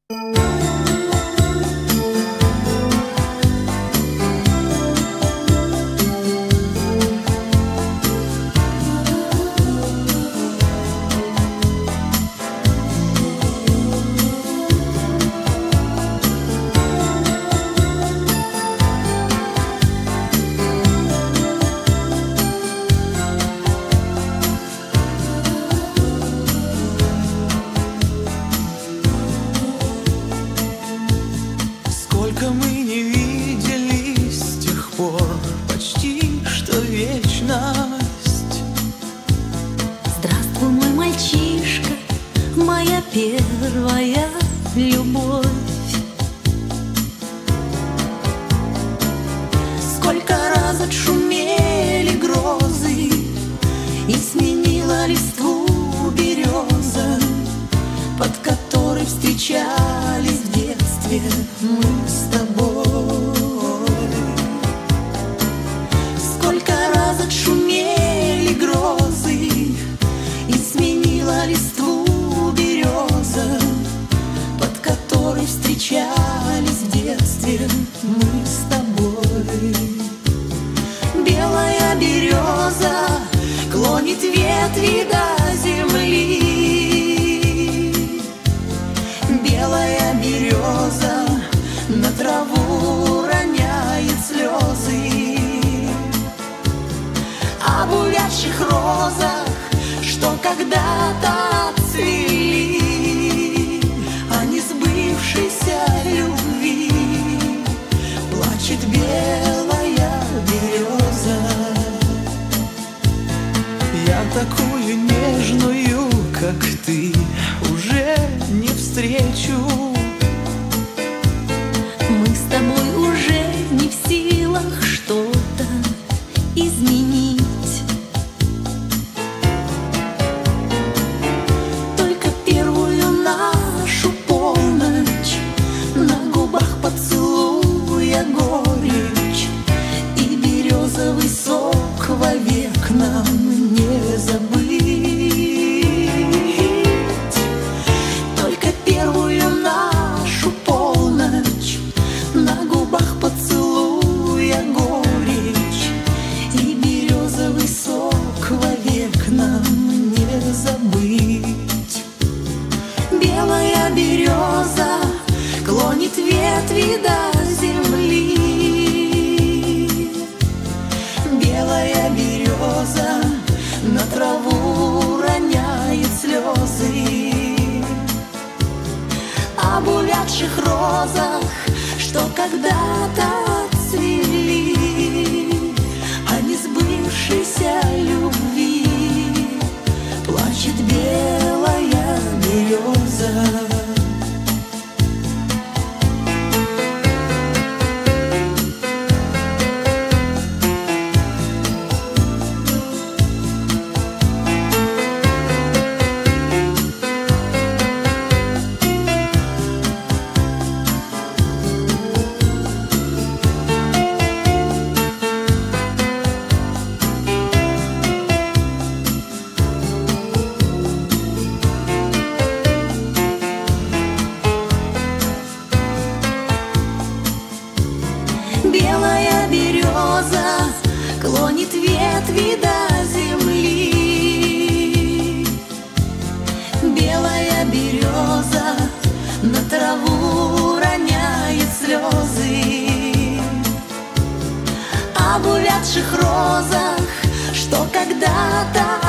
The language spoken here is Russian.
Сколько мы не виделись с тех пор, почти что вечность. Здравствуй, мой мальчишка, моя первая любовь. Сколько раз отшумели грозы и сменила листву береза, под которой встречались в детстве мы с тобой. Сколько раз отшумели грозы и сменила листву береза, под которой встречались в детстве мы с тобой. Белая береза клонит ветви до земли. Белая береза на траву роняет слезы. Об увядших розах, что когда-то цвели, о несбывшейся любви плачет белая береза. Я такую нежную, как ты, уже не встречу. Мы с тобой уже не в силах что-то изменить. Только первую нашу полночь, на губах поцелуя горечь, и березовый сок вовек нам не забыть. Только первую нашу полночь, на губах поцелуя горечь, и березовый сок вовек нам не забыть. Белая береза клонит ветви до земли. Белая береза на траву роняет слезы. Об увядших розах, что когда-то цвели, о несбывшейся любви плачет белая береза. Белая береза клонит ветви до земли. Белая береза на траву роняет слезы. Об увядших розах, что когда-то